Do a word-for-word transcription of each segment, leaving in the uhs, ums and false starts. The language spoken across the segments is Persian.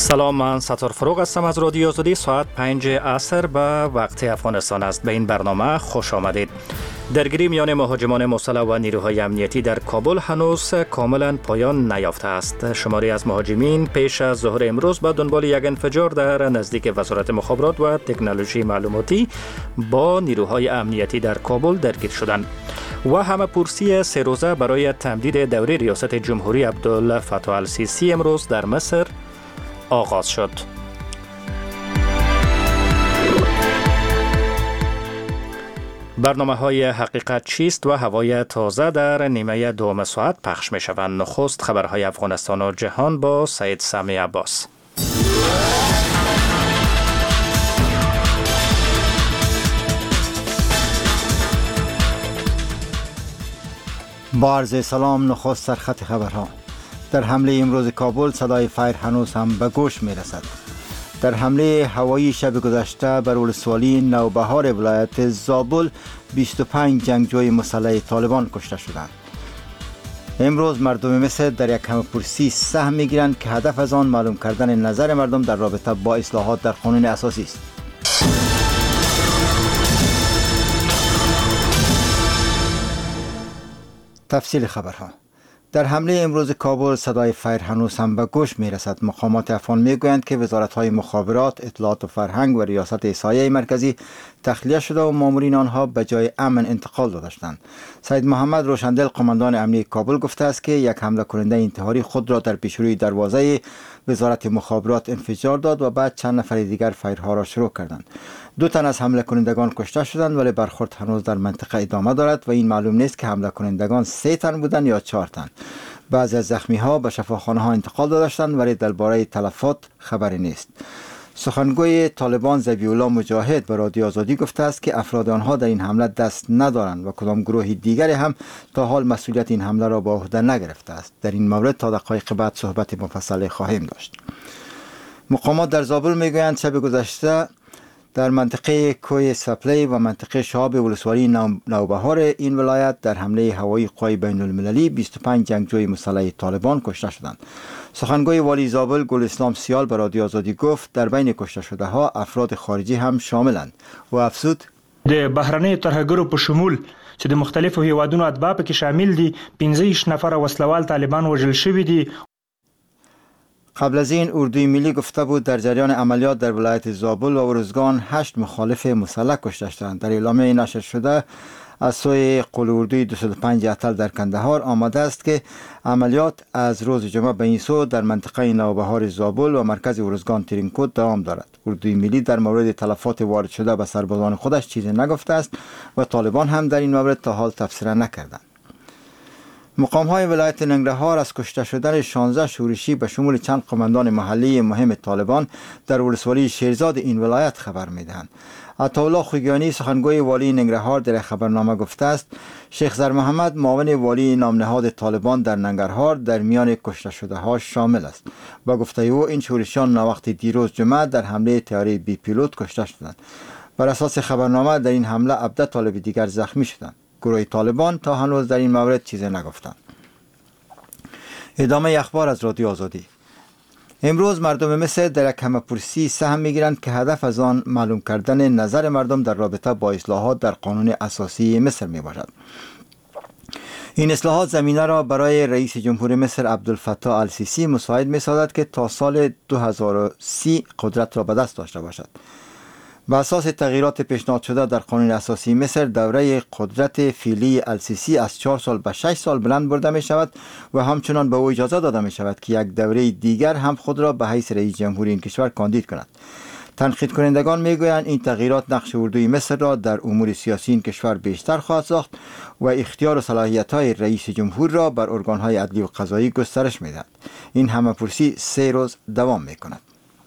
سلام، من ستار فروغ هستم از رادیو آزادی. ساعت پنج عصر به وقت افغانستان است. به این برنامه خوش آمدید. درگیری میان مهاجمان مسلح و نیروهای امنیتی در کابل هنوز کاملا پایان نیافته است. شماری از مهاجمین پیش از ظهر امروز به دنبال یک انفجار در نزدیک وزارت مخابرات و تکنولوژی معلوماتی با نیروهای امنیتی در کابل درگیر شدند. و همه پرسی سه روزه برای تمدید دوره ریاست جمهوری عبدالفتاح السیسی امروز در مصر آغاز شد. برنامه های حقیقت چیست و هوای تازه در نیمه دوم ساعت پخش می شوند. نخست خبرهای افغانستان و جهان با سید سامی عباس. با عرض سلام، نخست سرخط خبرها. در حمله امروز کابل صدای فایر هنوز هم به گوش می رسد. در حمله هوایی شب گذشته بر ولسوالی نوبهار ولایت زابل بیست و پنج جنگجوی مسلح طالبان کشته شدند. امروز مردم مصر در یک همه‌پرسی سهم می گیرند که هدف از آن معلوم کردن نظر مردم در رابطه با اصلاحات در قانون اساسی است. تفصیل خبرها. در حمله امروز کابل صدای فایر هنوز هم به گوش می رسد. مقامات افغان می گویند که وزارت‌های مخابرات، اطلاعات و فرهنگ و ریاست سایه مرکزی تخلیه شده و مامورین آنها به جای امن انتقال دادند. سید محمد روشندل قماندان امنیه کابل گفته است که یک حمله کننده انتحاری خود را در پیشروی دروازه وزارت مخابرات انفجار داد و بعد چند نفر دیگر فایرها را شروع کردند. دو تن از حمله کنندگان کشته شدند، ولی برخورد هنوز در منطقه ادامه دارد و این معلوم نیست که حمله کنندگان سه تن بودند یا چهار تن. بعضی از زخمی ها به شفاخانه ها انتقال داده شدند، ولی درباره تلفات خبری نیست. سخنگوی طالبان ذبیح الله مجاهد به رادیو آزادی گفته است که افراد آنها در این حمله دست ندارند و کدام گروه دیگری هم تا حال مسئولیت این حمله را به عهده نگرفته است. در این مورد تا دقایق بعد صحبت مفصل خواهیم داشت. مقامات در زابل میگویند شب گذشته در منطقه کوی سپلی و منطقه شهاب ولسوالی نوبهار این ولایت در حمله هوایی قوای بین المللی بیست و پنج جنگجوی مسلح طالبان کشته شدند. سخنگوی والی زابل گل اسلام سیال به رادیو آزادی گفت در بین کشته شده ها افراد خارجی هم شاملند و افزود د بهرنۍ ترهګرو په شمول چې د مختلفو هیوادونو اتباع پکې شامل دي، پنځه نفر وسلوال طالبان وژل شوي دي. قبل از این اردوی ملی گفته بود در جریان عملیات در ولایت زابل و ارزگان هشت مخالف مسلح کشته شدند. در اعلامیه نشر شده از سوی قول اردوی دویست و پنج اتل در کندهار آمده است که عملیات از روز جمعه به این سو در منطقه نوبهار زابل و مرکز ارزگان ترینکوت دوام دارد. اردوی ملی در مورد تلفات وارد شده به سربازان خودش چیزی نگفته است و طالبان هم در این مورد تا حال تفسیر نکردند. مقام های ولایت ننگرهار از کشته شدن شانزده شورشی به شمول چند قماندان محلی مهم طالبان در ولسوالی شیرزاد این ولایت خبر میدهند. عطاالله خوگیانی سخنگوی والی ننگرهار در خبرنامه گفته است شیخ زر محمد معاون والی نامنهاد طالبان در ننگرهار در میان کشته شده ها شامل است. با گفته او این شورشیان وقتی دیروز جمعه در حمله طیاره بی پیلوت کشته شدند. بر اساس خبرنامه در این حمله هفده طالب دیگر زخمی شدند. گروه طالبان تا هنوز در این مورد چیزی نگفتند. ادامه اخبار از رادیو آزادی. امروز مردم مصر در یک همه‌پرسی سهم می‌گیرند که هدف از آن معلوم کردن نظر مردم در رابطه با اصلاحات در قانون اساسی مصر میباشد. این اصلاحات زمینه را برای رئیس جمهور مصر عبدالفتاح السیسی مساعد می‌سازد که تا سال دو هزار و سی قدرت را به دست داشته باشد. بر اساس تغییرات پیشنهاد شده در قانون اساسی مصر دوره قدرت فعلی السیسی از چهار سال به شش سال بلند برده می شود و همچنان به او اجازه داده می شود که یک دوره دیگر هم خود را به حیث رئیس جمهوری این کشور کاندید کند. تنقید کنندگان می گویند این تغییرات نقش اردوی مصر را در امور سیاسی این کشور بیشتر خواهد ساخت و اختیار و صلاحیت های رئیس جمهور را بر ارگان های عدلی و قضایی گسترش می دهد. این همه‌پرسی سه روز دوام می کند.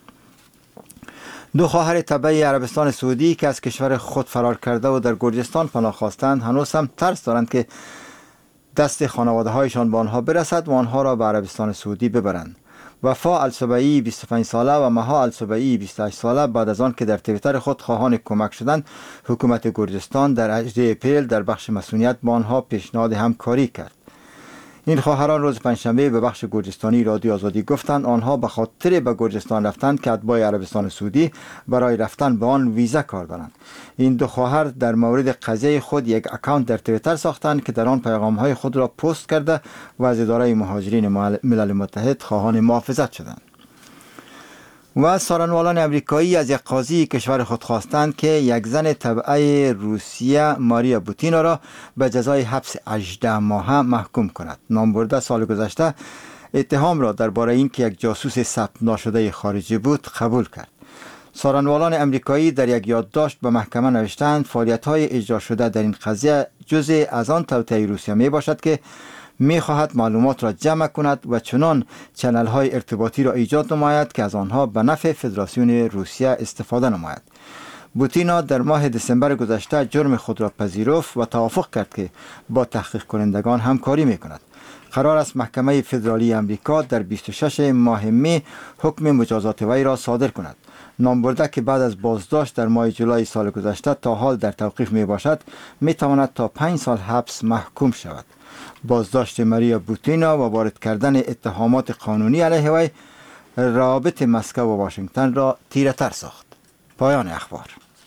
دو خواهر تبعی عربستان سعودی که از کشور خود فرار کرده و در گرجستان پناه خواستند هنوز هم ترس دارند که دست خانواده هایشان به آنها برسد و آنها را به عربستان سعودی ببرند. وفا السبعی بیست و پنج ساله و مها السبعی بیست و هشت ساله بعد از آن که در توییتر خود خواهان کمک شدند، حکومت گرجستان در هجدهم اپریل در بخش مسئولیت با آنها پیشنهاد همکاری کرد. این خواهران روز پنجشنبه به بخش گرجستانی رادیو آزادی گفتند آنها به خاطر به گرجستان رفتند که اتباع عربستان سعودی برای رفتن به آن ویزا کار دارند. این دو خواهر در مورد قضیه خود یک اکانت در توییتر ساختند که در آن پیغام‌های خود را پست کرده و از اداره مهاجرین ملل متحد خواهان محافظت شدند. و سارنوالان امریکایی از یک قاضی کشور خود خواستند که یک زن تبعه روسیه ماریا بوتینا را به جزای حبس هجده ماهه محکوم کند. نامبرده سال گذشته اتهام را درباره اینکه یک جاسوس ثبت ناشده خارجی بود قبول کرد. سارنوالان امریکایی در یک یادداشت به محکمه نوشتند فعالیت‌های اجرا شده در این قضیه جزء از آن توطئه روسیه می باشد که می خواهد معلومات را جمع کند و چنان چنل های ارتباطی را ایجاد نماید که از آنها به نفع فدراسیون روسیه استفاده نماید. بوتینا در ماه دسامبر گذشته جرم خود را پذیرفت و توافق کرد که با تحقیق کنندگان همکاری می کند. قرار است محکمه فدرالی امریکا در بیست و شش ماه می حکم مجازات وی را صادر کند. نامبرده که بعد از بازداشت در ماه جولای سال گذشته تا حال در توقیف می باشد می تواند تا پنج سال حبس محکوم شود. بازداشت ماریا بوتینا و وارد کردن اتهامات قانونی علیه وی رابط مسکو و واشنگتن را تیره تر ساخت. پایان اخبار.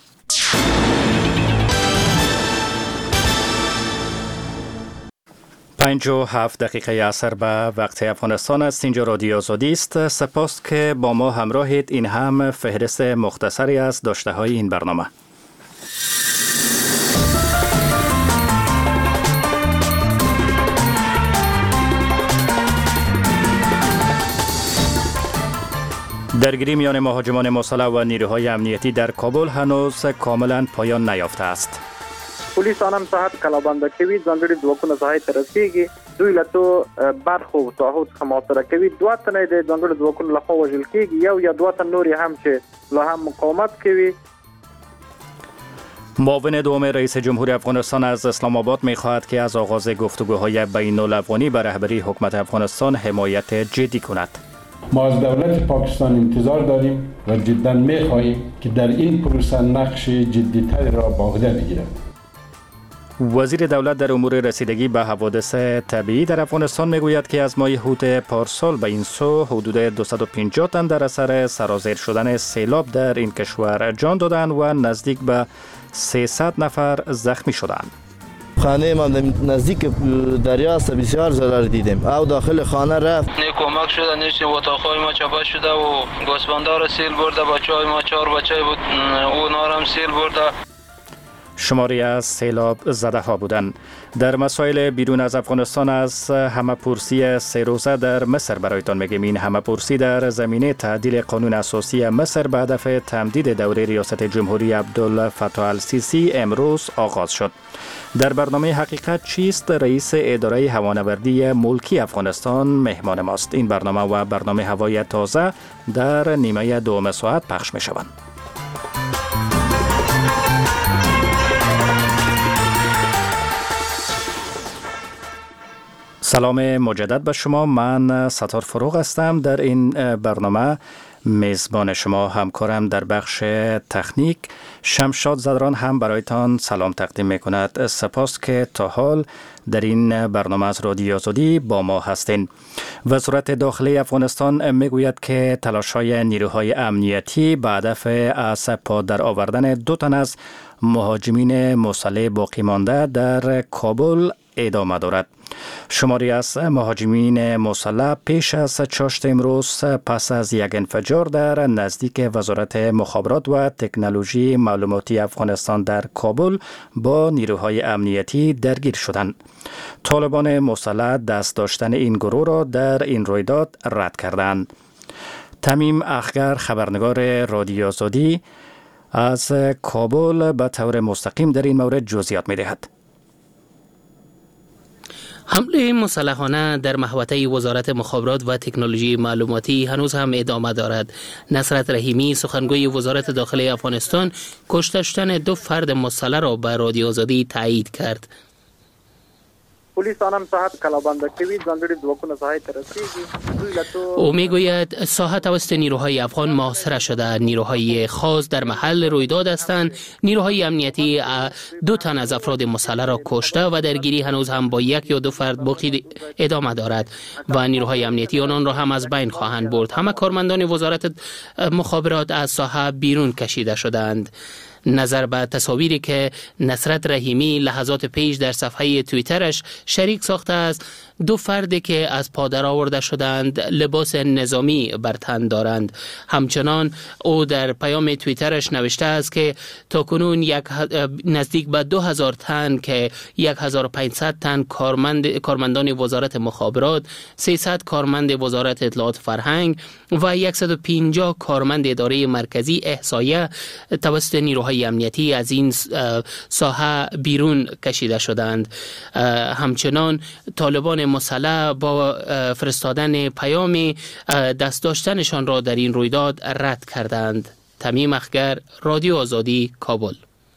پنج و هفت دقیقه عصر به وقت افغانستان است. اینجا رادیو آزادی است. سپاس که با ما همراهید. این هم فهرست مختصری از داشته های این برنامه. درگیری میان مهاجمان مسلح و نیروهای امنیتی در کابل هنوز کاملا پایان نیافته است. پلیس آنم ساحت کلابنده کوي ځانګړي ځواکونه ځای ته رسیږي دوی له تو برخو تعهد څخه محاصره کوي دوه تنه د ځانګړي ځواکونو لخوا وژل کیږي یو یا دوه تن نور هم چې له هم مقاومت کوي. معاون دوم رئیس جمهور افغانستان از اسلام آباد می‌خواهد که از آغاز گفتگوهای بین الافغانی به رهبری حکومت افغانستان حمایت جدی کند. ما از دولت پاکستان انتظار داریم و جدا می‌خواهیم که در این پروسه نقش جدی‌تری را به عهده بگیرد. وزیر دولت در امور رسیدگی به حوادث طبیعی در افغانستان میگوید که از ماه هوت پارسال به این سو حدود دویست و پنجاه تن در اثر سرازیر شدن سیلاب در این کشور جان دادند و نزدیک به سیصد نفر زخمی شدند. خانه ما نزدیک دریا است، بسیار ضرر دیدیم. او داخل خانه رفت. نه کمک شده، نیست اتاقای ما چپه شده و گوسفندار سیل برده، بچهای ما چهار بچه بود اونا هم سیل برده. شماری از سیلاب زده ها بودند. در مسائل بیرون از افغانستان از همه پرسی سه روزه در مصر برایتان میگیم. این همه پرسی در زمینه تعدیل قانون اساسی مصر به هدف تمدید دوره ریاست جمهوری عبدالفتاح السیسی امروز آغاز شد. در برنامه حقیقت چیست رئیس اداره هوانوردی ملکی افغانستان مهمان ماست. این برنامه و برنامه هوای تازه در نیمه دوم ساعت پخش می شوند. سلام مجدد به شما. من ستار فروغ هستم. در این برنامه میزبان شما همکارم در بخش تکنیک شمشاد زدران هم برایتان سلام تقدیم می کند. سپاس که تا حال در این برنامه از رادیو آزادی با ما هستین. وزارت داخلی افغانستان میگوید که تلاش‌های نیروهای امنیتی به هدف از پا در آوردن دو تن از مهاجمین مسلح باقی مانده در کابل ادامه دارد. شماری از مهاجمین مسلح پیش از چاشت امروز پس از یک انفجار در نزدیک وزارت مخابرات و تکنولوژی معلوماتی افغانستان در کابل با نیروهای امنیتی درگیر شدند. طالبان مسلح دست داشتن این گروه را در این رویداد رد کردند. تمیم اخگر خبرنگار رادیو آزادی از کابل به طور مستقیم در این مورد جزئیات می‌دهد. حمله مسلحانه در محوطه وزارت مخابرات و تکنولوژی معلوماتی هنوز هم ادامه دارد. نصرت رحیمی سخنگوی وزارت داخلی افغانستان کشته شدن دو فرد مسلح را به رادیو آزادی تایید کرد. پلیس آنم ساحت کلابنده کوي ځانګړي ځواکونه ساحه ته رسیږي. دوی لتو او میگوید ساحه توسط نیروهای افغان محاصره شده. نیروهای خاص در محل رویداد هستند. نیروهای امنیتی دو تن از افراد مسلح را کشته و درگیری هنوز هم با یک یا دو فرد باقی ادامه دارد و نیروهای امنیتی آنان را هم از بین خواهند برد. همه کارمندان وزارت مخابرات از ساحه بیرون کشیده شدند. نظر به تصاویری که نصرت رحیمی لحظات پیش در صفحه توییترش شریک ساخته است، دو فردی که از پادر آورده شدند لباس نظامی بر تن دارند. همچنان او در پیام توییترش نوشته است که تاکنون یک نزدیک به دو هزار تن که یک هزار و پانصد تن کارمند کارمندان وزارت مخابرات، سیصد کارمند وزارت اطلاعات فرهنگ و صد و پنجاه کارمند اداره مرکزی احصایه توسط نیروهای امنیتی از این ساحه بیرون کشیده شدند. همچنان طالبان مسلح با فرستادن پیام دست داشتنشان را در این رویداد رد کردند. تمیم اخگر، رادیو آزادی، کابل.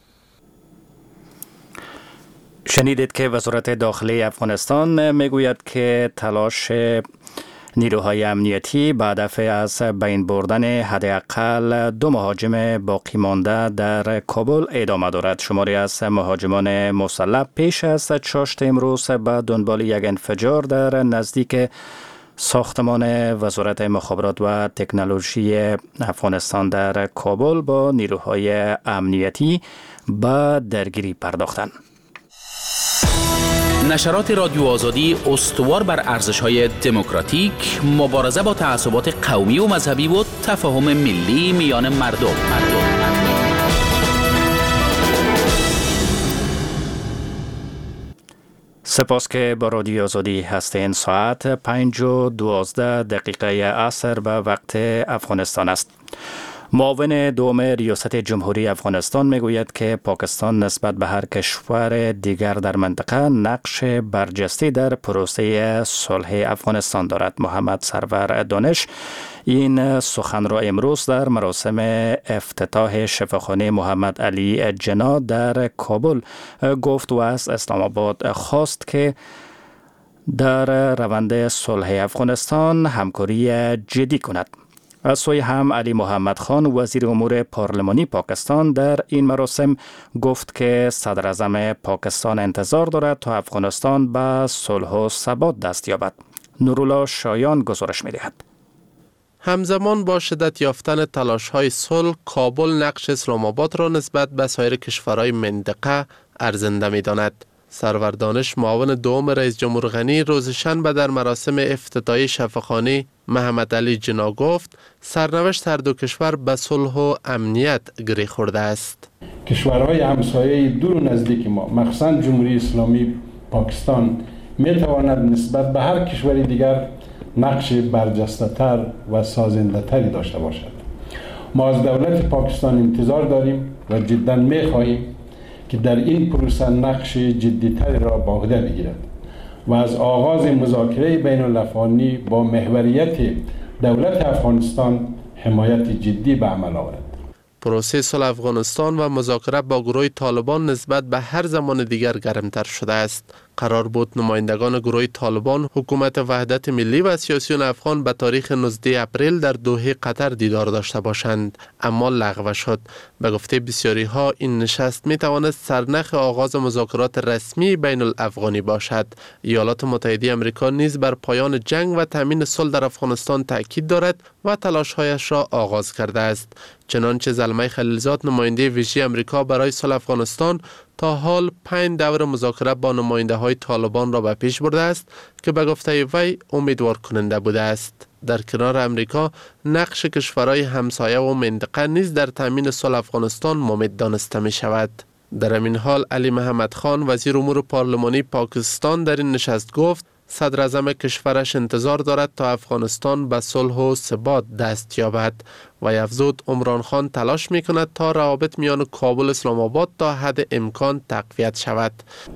شنیدید که وزارت داخلی افغانستان میگوید که تلاش نیروهای امنیتی به هدف از بین بردن حداقل دو مهاجم باقی مانده در کابل ادامه دارد. شماری از مهاجمان مسلح پیش از چاشت امروز به دنبال یک انفجار در نزدیک ساختمان وزارت مخابرات و تکنولوژی افغانستان در کابل با نیروهای امنیتی به درگیری پرداختند. نشرات رادیو آزادی استوار بر ارزش‌های دموکراتیک، مبارزه با تعصبات قومی و مذهبی و تفاهم ملی میان مردم. مردم. سپاس که با رادیو آزادی هستین. ساعت پنج و دوازده دقیقه عصر به وقت افغانستان است. معاون دوم ریاست جمهوری افغانستان میگوید که پاکستان نسبت به هر کشور دیگر در منطقه نقش برجسته در پروسه صلح افغانستان دارد. محمد سرور دانش این سخن را امروز در مراسم افتتاح شفاخانه محمد علی جنا در کابل گفت و از اسلام آباد خواست که در روند صلح افغانستان همکاری جدی کند. از سوی هم علی محمد خان وزیر امور پارلمانی پاکستان در این مراسم گفت که صدر اعظم پاکستان انتظار دارد تا افغانستان به صلح و ثبات دست یابد. نورالله شایان گزارش می‌دهد. همزمان با شدت یافتن تلاش‌های صلح، کابل نقش اسلام آباد را نسبت به سایر کشورهای منطقه ارزنده می‌داند. سرور دانش معاون دوم رئیس جمهور غنی روز شنبه در مراسم افتتاحی شفاخانه محمد علی جنا گفت سرنوشت هر دو کشور به صلح و امنیت گره خورده است. کشورهای همسایه دور و نزدیک ما، مخصوصاً جمهوری اسلامی پاکستان، می تواند نسبت به هر کشور دیگر نقش برجسته‌تر و سازنده‌تری داشته باشد. ما از دولت پاکستان انتظار داریم و جداً می خواهیم که در این پروسه نقش جدی‌تری را به عهده بگیرد و از آغاز مذاکره بین الافغانی با محوریت دولت افغانستان حمایت جدی به عمل آورد. پروسه صلح افغانستان و مذاکره با گروه طالبان نسبت به هر زمان دیگر گرمتر شده است. قرار بود نمایندگان گروه طالبان، حکومت وحدت ملی و سیاسیون افغان به تاریخ نوزدهم اپریل در دوحه قطر دیدار داشته باشند، اما لغو شد. به گفته بسیاری ها این نشست می توانست سرنخ آغاز مذاکرات رسمی بین الافغانی باشد. ایالات متحده آمریکا نیز بر پایان جنگ و تامین صلح در افغانستان تاکید دارد و تلاش‌هایش را آغاز کرده است. چنانچه زلمه خلیلزاد نماینده ویژه آمریکا برای صلح افغانستان تا حال پنج دور مذاکره با نماینده های طالبان را به پیش برده است که به گفته وی امیدوار کننده بوده است. در کنار امریکا نقش کشورهای همسایه و منطقه نیز در تامین صلح افغانستان ممید دانسته می شود. در همین حال علی محمد خان وزیر امور پارلمانی پاکستان در این نشست گفت صدر اعظم کشورش انتظار دارد تا افغانستان به صلح و ثبات دست یابد و افزود عمران خان تلاش می کند تا روابط میان کابل و اسلام آباد تا حد امکان تقویت شود.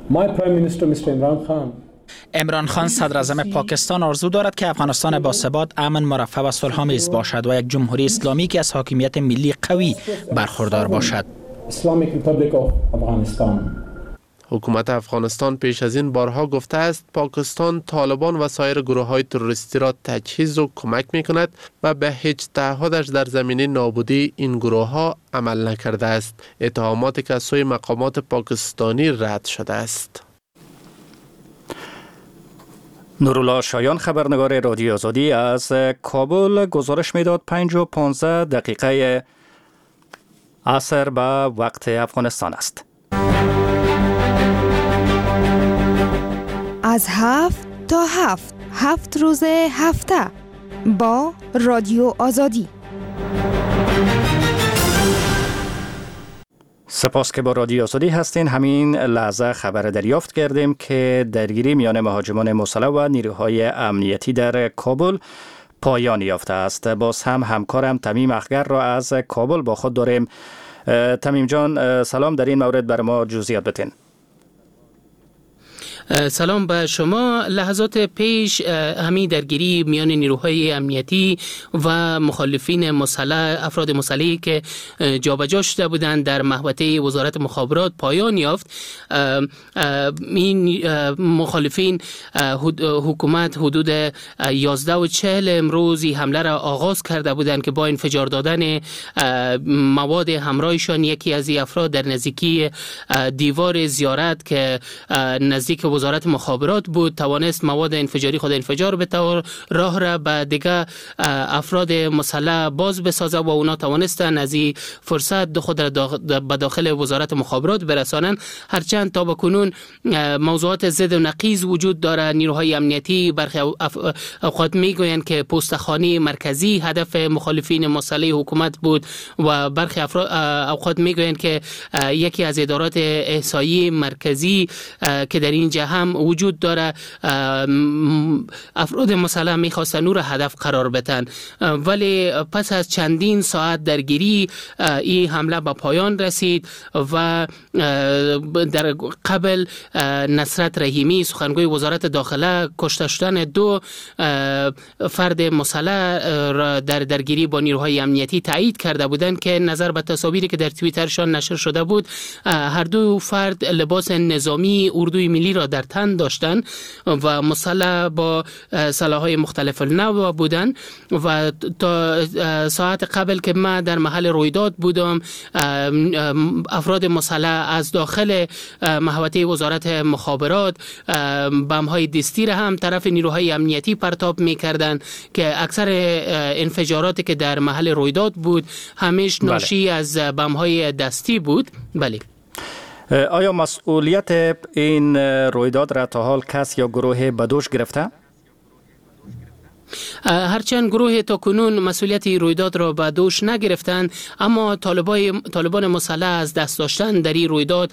عمران خان صدر اعظم پاکستان آرزو دارد که افغانستان با ثبات، امن، مرفه و صلح‌آمیز باشد و یک جمهوری اسلامی که از حاکمیت ملی قوی برخوردار باشد. حکومت افغانستان پیش از این بارها گفته است پاکستان طالبان و سایر گروه های تروریستی را تجهیز و کمک می کند و به هیچ تعهدش در زمینه نابودی این گروه ها عمل نکرده است. اتهاماتی که از سوی مقامات پاکستانی رد شده است. نورالله شایان خبرنگار رادیو آزادی از کابل گزارش میداد. پنج و پانزده دقیقه عصر به وقت افغانستان است. از هفت تا هفت هفت روز هفته با رادیو آزادی. سپاس که با رادیو آزادی هستین. همین لحظه خبر دریافت کردیم که درگیری میان مهاجمان مسلح و نیروهای امنیتی در کابل پایان یافته است. باز هم همکارم تمیم اخگر را از کابل با خود داریم. تمیم جان سلام، در این مورد بر ما جزئیات بتین. سلام به شما. لحظات پیش همین درگیری میان نیروهای امنیتی و مخالفین مسلح، افراد مسلحی که جابجا شده بودند در محوطه وزارت مخابرات پایان یافت. این مخالفین حکومت حدود یازده و چهل امروزی حمله را آغاز کرده بودند که با انفجار دادن مواد همراهشان یکی از این افراد در نزدیکی دیوار زیارت که نزدیک وزارت مخابرات بود توانست مواد انفجاری خود انفجار بده، راه را به دیگه افراد مسلح باز بسازه و اونا توانستن از این فرصت خود را به داخل وزارت مخابرات برسانند. هرچند تا بکنون موضوعات ضد و نقیض وجود داره. نیروهای امنیتی برخی اوقات میگویند که پستخانه مرکزی هدف مخالفین مسلح حکومت بود و برخی اوقات میگویند که یکی از ادارات احصایی مرکزی که در این جهه هم وجود داره افراد مسلح میخواستن او را هدف قرار بدن، ولی پس از چندین ساعت درگیری این حمله به پایان رسید و در قبل نصرت رحیمی سخنگوی وزارت داخله کشته شدن دو فرد مسلح را در درگیری با نیروهای امنیتی تایید کرده بودند که نظر به تصاویری که در توییترشان نشر شده بود هر دو فرد لباس نظامی اردوی ملی را در تن داشتند و مسلح با سلاح‌های مختلف النوع بودند و تا ساعت قبل که من در محل رویداد بودم افراد مسلح از داخل محوطه وزارت مخابرات بم‌های دستی را هم طرف نیروهای امنیتی پرتاب می‌کردند که اکثر انفجاراتی که در محل رویداد بود همیش ناشی بله. از بم‌های دستی بود. بله. آیا مسئولیت این رویداد را تا حال کس یا گروه به دوش گرفته؟ هرچند گروه تا کنون مسئولیت رویداد را به دوش نگرفتند، اما طالبان مسلح از دست داشتن در این رویداد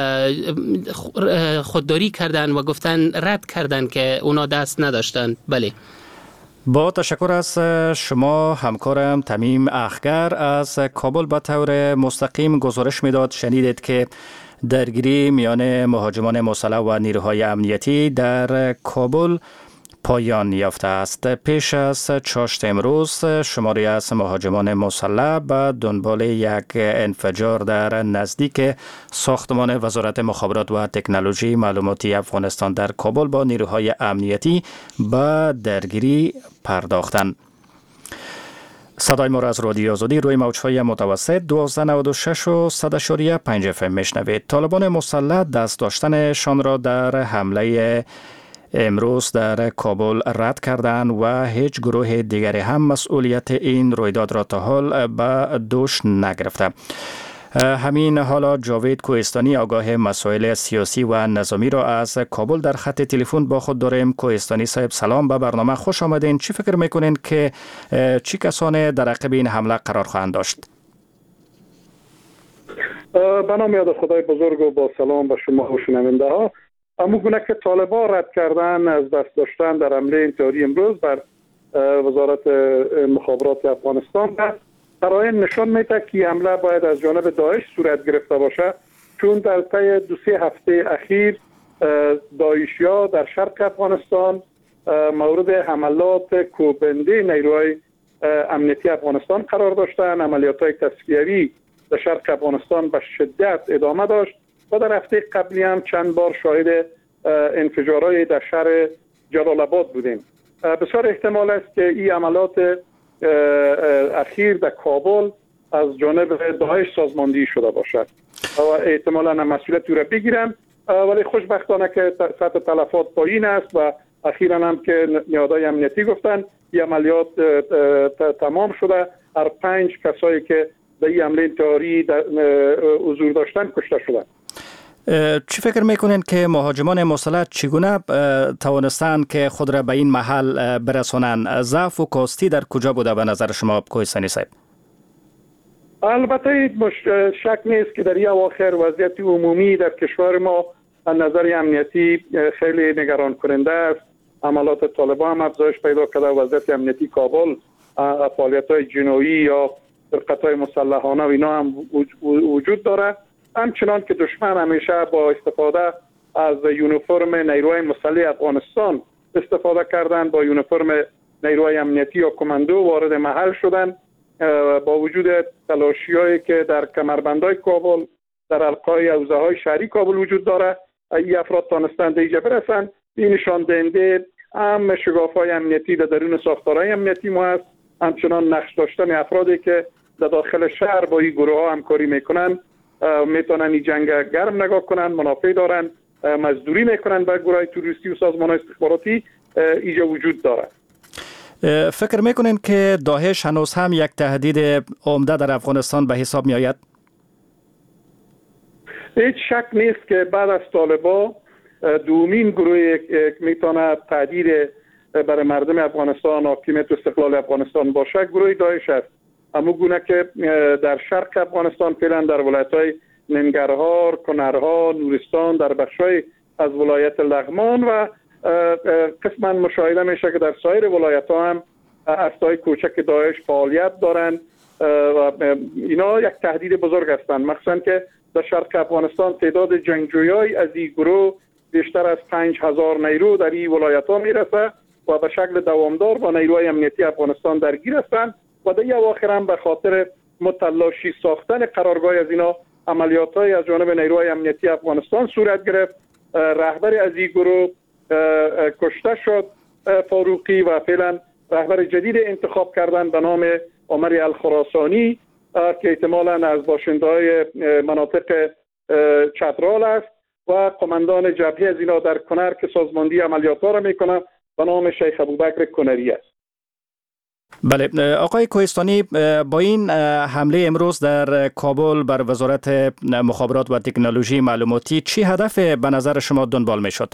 خودداری کردند و گفتن رد کردند که اونا دست نداشتند. بله. با تشکر از شما همکارم تمیم اخگر از کابل به طور مستقیم گزارش میداد. شنیدید که درگیری میان مهاجمان مسلح و نیروهای امنیتی در کابل پایان یافته است. پیش از چاشت امروز شماری از مهاجمان مسلح به دنبال یک انفجار در نزدیک ساختمان وزارت مخابرات و تکنولوژی معلوماتی افغانستان در کابل با نیروهای امنیتی به درگیری پرداختند. صدای ما را از رادیو آزادی روی موج‌های متوسط دوازده نود و شش و صد و پنج اف ام میشنوید. طالبان مسلح دست داشتنشان را در حمله امروز در کابل رد کردند و هیچ گروه دیگری هم مسئولیت این رویداد را تا حال به دوش نگرفته. همین حالا جاوید کوهستانی آگاه مسائل سیاسی و نظامی را از کابل در خط تلفن با خود داریم. کوهستانی صاحب سلام، به برنامه خوش آمدین. چی فکر میکنین که چی کسانی در عقب این حمله قرار خواهند داشت؟ به نام یاد خدای بزرگ و با سلام به شما و شنونده ها. اما گونه که طالبان رد کردن از دست داشتن در حمله انتحاری امروز بر وزارت مخابرات افغانستان است، قرائن نشان میده که حمله باید از جانب داعش صورت گرفته باشه، چون در طی دو سه هفته اخیر داعشیا در شرق افغانستان مورد حملات کوبنده نیروهای امنیتی افغانستان قرار داشتند. عملیات‌های تصفیه‌ای در شرق افغانستان به شدت ادامه داشت و در هفته قبلی هم چند بار شاهد انفجارهای در شهر جلال آباد بودیم. بسیار احتمال است که این عملات اخیر در کابل از جانب داعش سازماندهی شده باشد و احتمالاً مسئولیت او را بگیرن، ولی خوشبختانه که سطح تلفات پایین است و اخیراً هم که نهادهای امنیتی گفتن این عملیات تمام شده. هر پنج کسایی که در این حمله انتحاری حضور داشتن کشته شدند. چی فکر میکنین که مهاجمان مسلح چگونه توانستند که خود را به این محل برسانند؟ ضعف و کاستی در کجا بوده به نظر شما کوهستانی صاحب؟ البته شک نیست که در این اواخر وضعیت عمومی در کشور ما از نظر امنیتی خیلی نگران کننده است. عملات طالبان هم افزایش پیدا کرده، وضعیت امنیتی کابل، فعالیت‌های جنایی یا فرقت‌های مسلحانه و اینا هم وجود داره. همچنان که دشمن همیشه با استفاده از یونیفرم نیروهای مسلح افغانستان استفاده کردن، با یونیفرم نیروهای امنیتی یا کماندو وارد محل شدن. با وجود تلاشی‌هایی که در کمربندهای کابل، در حلقه‌های حوزه‌های شهری کابل وجود داره، این افراد تانستند اینجا برسند. این نشان دهنده هم شگاف‌های امنیتی در درون ساختارهای امنیتی ما است، همچنان نقش داشتن افرادی که در داخل شهر با این گروه‌ها همکاری میکنن، میتونن این جنگ گرم نگاه کنن، منافع دارن، مزدوری میکنن به گروه‌های توریستی و سازمان‌های استخباراتی اینجا وجود داره. فکر میکنین که داعش هنوز هم یک تهدید عمده در افغانستان به حساب می آید؟ هیچ شک نیست که بعد از طالبان دومین گروه میتونه تهدید برای مردم افغانستان، حاکمیت و استقلال افغانستان باشه، گروه داعش است. همون گونه که در شرق افغانستان فعلا در ولایت‌های ننگرهار، کنرها، نورستان، در بخش‌های از ولایت لغمان و قسما مشاهده میشه که در سایر ولایت‌ها هم اسلحه‌های کوچک داعش فعالیت دارند و اینا یک تهدید بزرگ هستند. مخصوصا که در شرق افغانستان تعداد جنگجویای از این گروه بیشتر از پنج هزار نیرو در این ولایت‌ها میرسه و به شکل دوامدار با نیروهای امنیتی افغانستان درگیر هستند و در این اواخر هم به خاطر متلاشی ساختن قرارگاه از اینا عملیات‌های از جانب نیروهای امنیتی افغانستان صورت گرفت. رهبر از این گروه کشته شد، فاروقی، و فعلا رهبر جدید انتخاب کردن به نام عمر الخراسانی که احتمالاً از باشنده‌های مناطق چترال است و قماندان جبهه از اینا در کنر که سازماندهی عملیات‌ها را میکنه به نام شیخ ابوبکر کنری است. بله آقای کوهستانی، با این حمله امروز در کابل بر وزارت مخابرات و تکنولوژی معلوماتی چی هدف به نظر شما دنبال میشد؟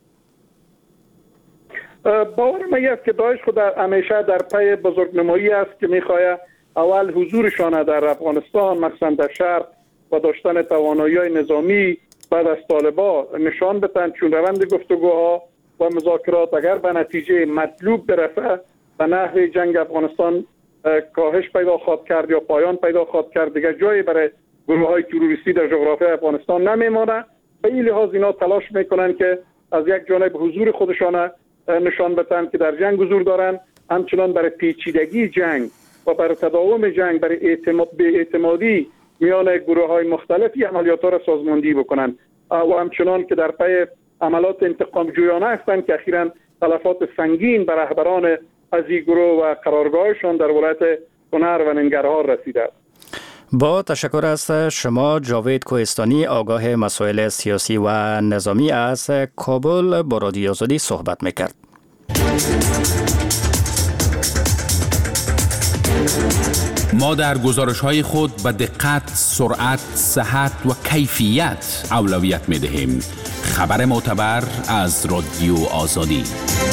باور من است که داعش خود همیشه در پی بزرگنمایی است که میخواد اول حضورشان در افغانستان مثلا در شرق و داشتن توانایی‌های نظامی بعد از طالبان نشان بدن، چون روند گفتگوها و مذاکرات اگر به نتیجه مطلوب برسه به نحو جنگ افغانستان کاهش پیدا خواهد کرد یا پایان پیدا خواهد کرد، دیگر جایی برای گروه‌های تروریستی در جغرافیای افغانستان نمیمانه. به این لحاظ اینا تلاش میکنن که از یک جانب حضور خودشان نشان بدن که در جنگ حضور دارن، همچنان برای پیچیدگی جنگ و برای تداوم جنگ، برای اعتماد به اعتمادی میان گروه‌های مختلفی عملیات‌ها را سازماندهی بکنن و همچنان که در پی عملات انتقام جویانه هستند که اخیراً تلفات سنگین بر رهبران از این گروه و قرارگاهشان در ولایت کنر و ننگرهار رسیده است. با تشکر از شما جاوید کوهستانی، آگاه مسائل سیاسی و نظامی از کابل با رادیو آزادی صحبت میکرد. ما در گزارش‌های خود به دقت، سرعت، صحت و کیفیت اولویت می‌دهیم. خبر معتبر از رادیو آزادی.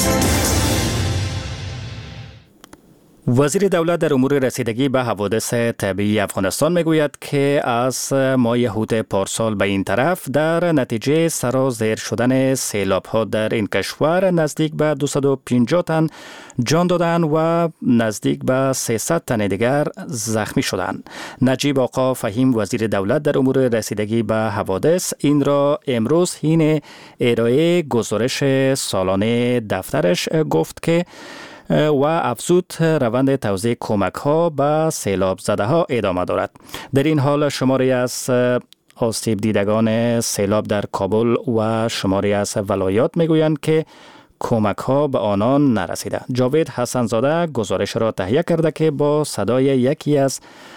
وزیر دولت در امور رسیدگی به حوادث طبیعی افغانستان میگوید که از ماه یهود پارسال به این طرف در نتیجه سرازیر شدن سیلاب‌ها در این کشور نزدیک به دویست و پنجاه تن جان دادند و نزدیک به سیصد تن دیگر زخمی شدند. نجیب آقا فهیم وزیر دولت در امور رسیدگی به حوادث این را امروز حین ارائه گزارش سالانه دفترش گفت که و افزود روند توزیع کمک ها به سیلاب زده ها ادامه دارد. در این حال شماری از آسیب دیدگان سیلاب در کابل و شماری از ولایات میگویند که کمک ها به آنان نرسیده. جاوید حسن زاده گزارش را تهیه کرده که با صدای یکی از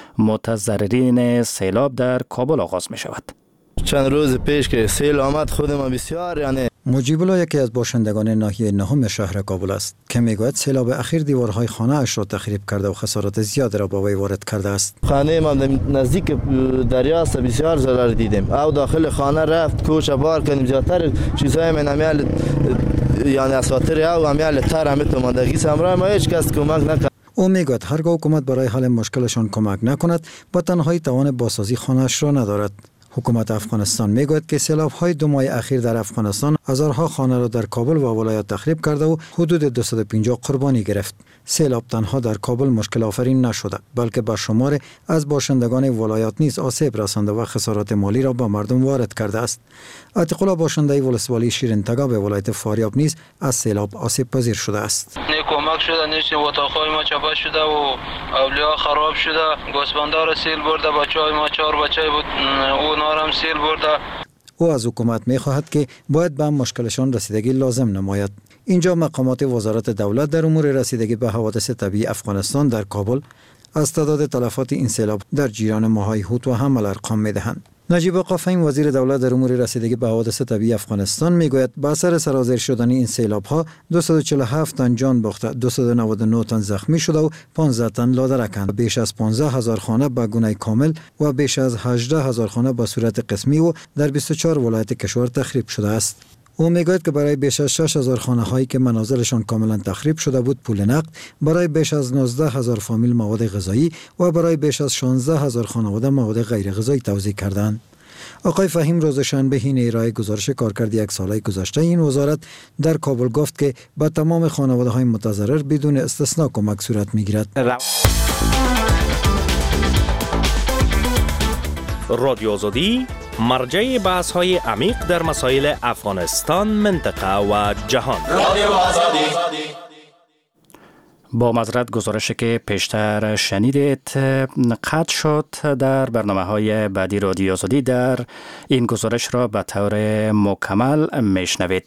متضررین سیلاب در کابل آغاز می شود. چند روز پیش که سیل آمد خود ما بسیار یعنی مجیب الله یکی از باشندگان ناحیه نهم شهر کابل است که میگوید سیلاب اخیر دیوارهای خانه اش را تخریب کرده و خسارات زیاد را با وی وارد کرده است. خانه ما نزدیک دریا است، بسیار ضرر دیدیم. او داخل خانه رفت کوچه بار کنیم زیادتر چیزهای من امیال یعنی اساطیر او امیال تر همه تو ماندگی سمرا ما هیچ کس کمک نکرد. او میگوید هرگاه حکومت برای حل مشکلشان کمک نکند با تنهایی توان بازسازی خانه‌اش را ندارد. حکومت افغانستان میگوید که سیلاب‌های دو ماه اخیر در افغانستان هزارها خانه را در کابل و ولایات تخریب کرده و حدود دویست و پنجاه قربانی گرفت. سیلاب تنها در کابل مشکل آفرین نشده بلکه به شمار از باشندگان ولایات نیز آسیب رسانده و خسارات مالی را به مردم وارد کرده است. عتیق الله باشنده ولسوالی شیرین تگا به ولایت فاریاب نیز از سیلاب آسیب پذیر شده است. نه کمک شده، نیست اتاقای ما چپه شده و اولیا خراب شده. گوسفندار سیل برده، بچهای ما چهار بچه بود او نارم سیل برده. او از حکومت می خواهد که باید به مشکلشان رسیدگی لازم نماید. اینجا مقامات وزارت دولت در امور رسیدگی به حوادث طبیعی افغانستان در کابل از تعداد تلفات این سیلاب در جریان ماه‌های هوت و حمل ارقام می‌دهند. نجیب آقا فهیم وزیر دولت در امور رسیدگی به حوادث طبیعی افغانستان میگوید به اثر سرازیر شدن این سیلاب‌ها دویست و چهل و هفت تن جان باخته، دویست و نود و نه تن زخمی شده و پانزده تن لادرکند. بیش از پانزده هزار خانه به گونه کامل و بیش از هجده هزار خانه به صورت قسمی و در بیست و چهار ولایت کشور تخریب شده است. او میگوید که برای بیش از شش هزار خانه هایی که منازلشان کاملا تخریب شده بود پول نقد، برای بیش از نوزده هزار فامیل مواد غذایی و برای بیش از شانزده هزار خانواده مواد غیر غذایی توزیع کردند. آقای فهیم روز شنبه حین ارائه گزارش کارکرد یک ساله گذشته این وزارت در کابل گفت که به تمام خانواده های متضرر بدون استثنا کمک صورت میگیرد. رادیو آزادی مرجع بحث های عمیق در مسائل افغانستان، منطقه و جهان. رادیو آزادی. با معذرت گزارشی که پیشتر شنیدید قطع شد. در برنامه های بعدی رادیو آزادی در این گزارش را به طور مکمل میشنوید.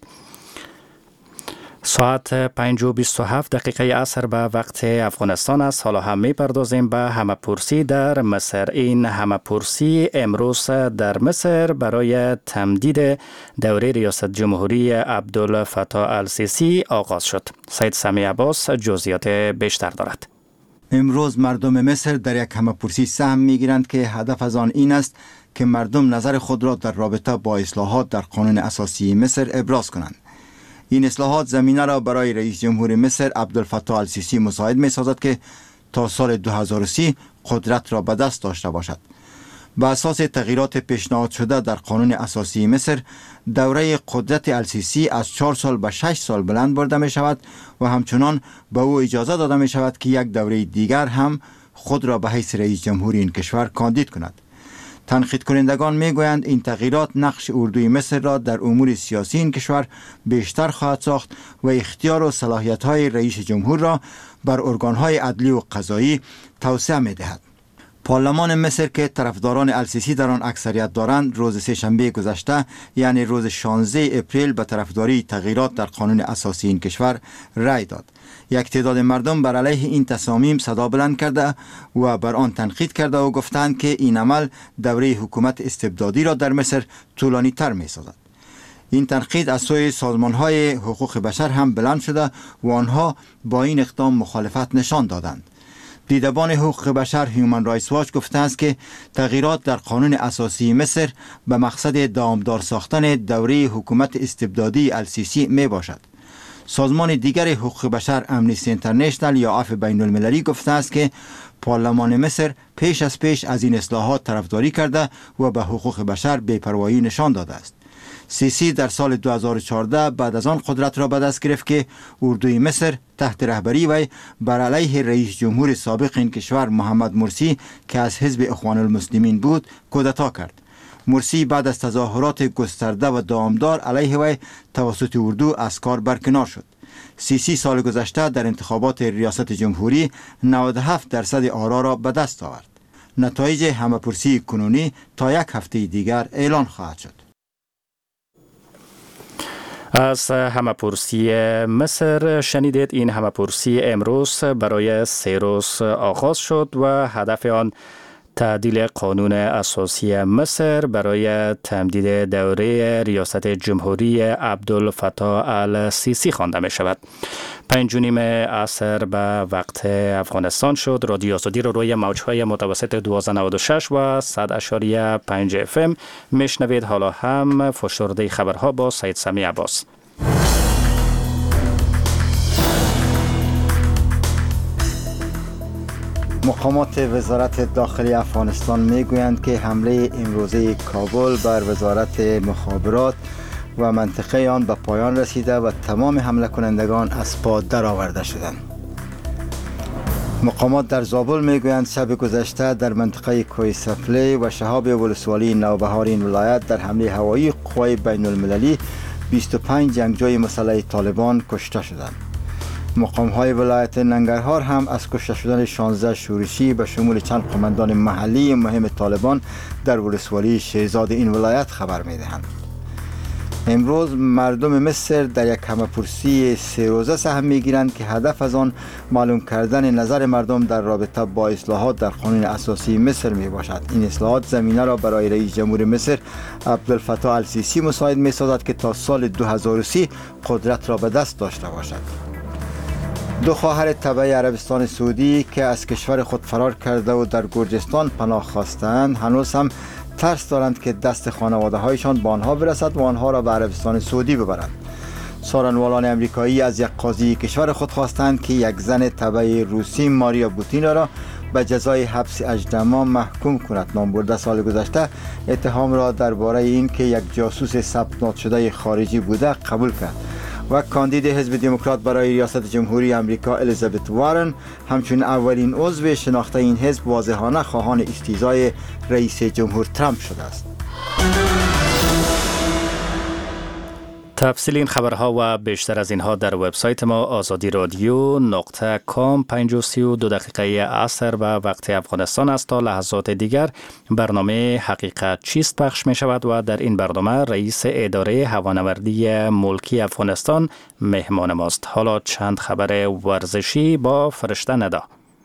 ساعت پنج و بیست و هفت دقیقه عصر به وقت افغانستان است. حالا هم میپردازیم به همه‌پرسی در مصر. این همه‌پرسی امروز در مصر برای تمدید دوره ریاست جمهوری عبدالفتاح السیسی آغاز شد. سید سمی عباس جزئیات بیشتر دارد. امروز مردم مصر در یک همه‌پرسی سهم میگیرند که هدف از آن این است که مردم نظر خود را در رابطه با اصلاحات در قانون اساسی مصر ابراز کنند. این اصلاحات زمینه را برای رئیس جمهور مصر عبدالفتاح السیسی مساعد می سازد که تا سال دو هزار و سی قدرت را به دست داشته باشد. به اساس تغییرات پیشنهاد شده در قانون اساسی مصر، دوره قدرت السیسی از چهار سال به شش سال بلند برده می شود و همچنان به او اجازه داده می شود که یک دوره دیگر هم خود را به حیث رئیس جمهور این کشور کاندید کند. تنقید کنندگان میگویند این تغییرات نقش اردوی مصر را در امور سیاسی این کشور بیشتر خواهد ساخت و اختیار و صلاحیت‌های رئیس جمهور را بر ارگان‌های عدلی و قضایی توسعه می‌دهد. پارلمان مصر که طرفداران السیسی در آن اکثریت دارند، روز سه‌شنبه گذشته یعنی روز شانزده اپریل به طرفداری تغییرات در قانون اساسی این کشور رأی داد. یک تعداد مردم بر علیه این تصامیم صدا بلند کرده و بر آن تنقید کرده و گفتند که این عمل دوره حکومت استبدادی را در مصر طولانی تر می سازد. این تنقید از سوی سازمان‌های حقوق بشر هم بلند شده و آنها با این اقدام مخالفت نشان دادند. دیدبان حقوق بشر هیومن رایتس واچ گفته است که تغییرات در قانون اساسی مصر به مقصد دامدار ساختن دوره حکومت استبدادی السیسی می باشد. سازمان دیگر حقوق بشر امنیستی اینترنشنال یا عفو بین المللی گفته است که پارلمان مصر پیش از پیش از این اصلاحات طرفداری کرده و به حقوق بشر بی‌پروایی نشان داده است. سیسی در سال دو هزار و چهارده بعد از آن قدرت را به دست گرفت که اردوی مصر تحت رهبری وی بر علیه رئیس جمهور سابق این کشور محمد مرسی که از حزب اخوان المسلمین بود کودتا کرد. مرسی بعد از تظاهرات گسترده و دامدار علیه وی توسط اردو از کار برکنار شد. سیسی سال گذشته در انتخابات ریاست جمهوری نود و هفت درصد آرا را به دست آورد. نتایج همه‌پرسی کنونی تا یک هفته دیگر اعلان خواهد شد. از همه‌پرسی مصر شنیدید. این همه‌پرسی امروز برای سه روز آغاز شد و هدف آن تعدیل قانون اساسی مصر برای تمدید دوره ریاست جمهوری عبدالفتاح السیسی خوانده می شود. پنج و نیم عصر به وقت افغانستان شد. رادیو آزادی رو روی موجهای متوسط دوازده نود و شش و صد اشاریه پنج اف ام میشنوید. حالا هم فشرده خبرها با سید سمی عباس. مقامات وزارت داخلی افغانستان میگویند که حمله امروزه کابل بر وزارت مخابرات و منطقه آن به پایان رسیده و تمام حمله کنندگان از پا درآورده شدند. مقامات در زابل میگویند شب گذشته در منطقه کوه سفلی و شهاب ولسوالی نوبهار این ولایت در حمله هوایی قوای بین المللی بیست و پنج جنگجوی مسلح طالبان کشته شدند. مقام‌های ولایت ننگرهار هم از کشته شدن شانزده شورشی به شمول چند قماندان محلی مهم طالبان در ولسوالی شیرزاد این ولایت خبر می‌دهند. امروز مردم مصر در یک همه‌پرسی سه روزه سهم می‌گیرند که هدف از آن معلوم کردن نظر مردم در رابطه با اصلاحات در قانون اساسی مصر میباشد. این اصلاحات زمینه را برای رئیس جمهور مصر عبدالفتاح السیسی مساعد می‌سازد که تا سال دو هزار و سی قدرت را به دست داشته باشد. دو خواهر تبع عربستان سعودی که از کشور خود فرار کرده و در گرجستان پناه خواستند هنوز هم ترس دارند که دست خانواده هایشان به آنها برسد و آنها را به عربستان سعودی ببرند. سارنوالان امریکایی از یک قاضی کشور خود خواستند که یک زن تبع روسی ماریا بوتینا را به جزای حبس اژدها محکوم کند. نامبرده سال گذشته اتهام را درباره این که یک جاسوس ثبت شده خارجی بوده قبول کرد و کاندید حزب دموکرات برای ریاست جمهوری آمریکا الیزابت وارن همچون اولین عضو شناخته این حزب واضحانه خواهان استیضای رئیس جمهور ترامپ شده است. تفصیل این خبرها و بیشتر از اینها در وبسایت ما آزادی رادیو نقطه کام. پنج و سی و دو دقیقه عصر به وقت افغانستان است. تا لحظات دیگر برنامه حقیقت چیست پخش می شود و در این برنامه رئیس اداره هوانوردی ملکی افغانستان مهمان ماست. حالا چند خبر ورزشی با فرشته ندا.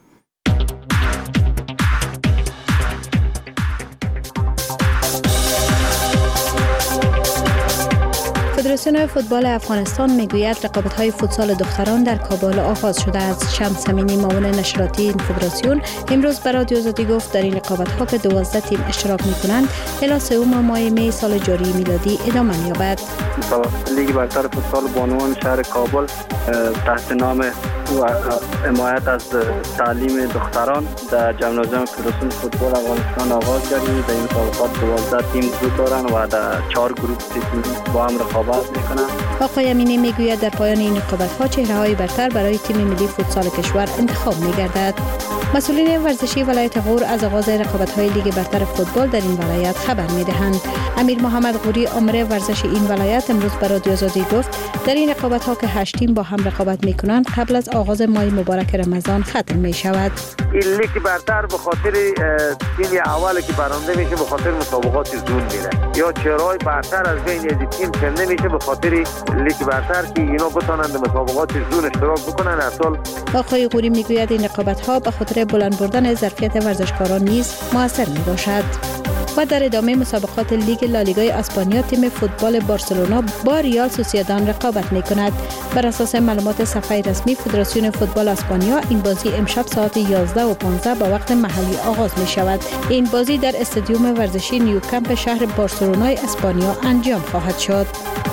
فدراسیون فوتبال افغانستان میگوید رقابت‌های فوتسال دختران در کابل آغاز شده است. شمس امینی معاون نشراتی این فدراسیون امروز به رادیو آزادی گفت در این رقابت‌ها که دوازده تیم اشتراک می‌کنند الی سوم ماه می سال جاری میلادی ادامه می‌یابد. لیگ برتر فوتسال بانوان شهر کابل تحت نام و حمایت از تعلیم دختران در جمنازیوم فدراسیون فوتبال افغانستان آغاز گردید. در این مسابقات دوازده تیم حضور دارند و در چهار گروه تیم با هم رقابت میکنند. آقای امینی میگوید در پایان این رقابت‌ها چهره‌های برتر برای تیم ملی فوتسال کشور انتخاب می‌گردد. مسئولین ورزشی ولایت غور از آغاز رقابت‌های لیگ برتر فوتبال در این ولایت خبر می‌دهند. امیر محمد غوری آمر ورزش این ولایت امروز به رادیو آزادی گفت در این رقابت‌ها که هشت تیم با هم رقابت می‌کنند قبل از آغاز ماه مبارک رمضان ختم می‌شود. این لیگ برتر به خاطر تیم اول که برنده میشه به خاطر مسابقات زون میره یا چهره‌های برتر از بین از تیم چنده میشه به خاطر لیگ برتر که اینا بتونند مسابقات زون اشتراک بکنن. اصل آقای غوری میگوید این رقابت‌ها به خاطر بلند بردن ظرفیت ورزشکاران نیز موثر میباشد. و در ادامه مسابقات لیگ لالیگای اسپانیا تیم فوتبال بارسلونا با ریال سوسییداد رقابت می‌کند. بر اساس معلومات صفحه رسمی فدراسیون فوتبال اسپانیا این بازی امشب ساعت یازده و پانزده با وقت محلی آغاز می‌شود. این بازی در استادیوم ورزشی نیوکمپ شهر بارسلونای اسپانیا انجام خواهد شد.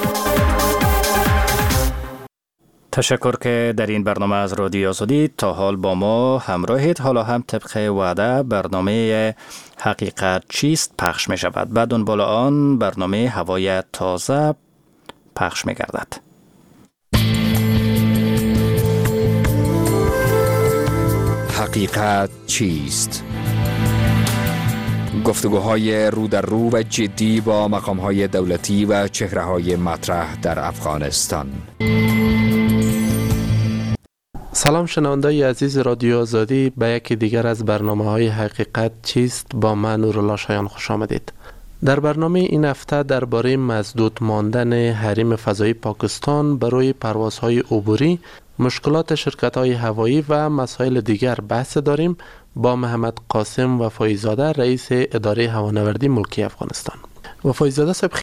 تشکر که در این برنامه از رادیو آزادی تا حال با ما همراهید. حالا هم طبق وعده برنامه حقیقت چیست پخش می شود. بعد دنبال آن برنامه هوای تازه پخش می گردد. حقیقت چیست؟ گفتگوهای رو در رو و جدی با مقام‌های دولتی و چهره‌های مطرح در افغانستان. سلام شنوندای عزیز رادیو آزادی، به یکی دیگر از برنامه های حقیقت چیست با من نورالله شایان خوش آمدید. در برنامه این هفته درباره مسدود ماندن حریم فضایی پاکستان برای پروازهای عبوری، مشکلات شرکت‌های هوایی و مسائل دیگر بحث داریم با محمد قاسم وفایی زاده، رئیس اداره هوانوردی ملکی افغانستان. وفایی زاده صاحب،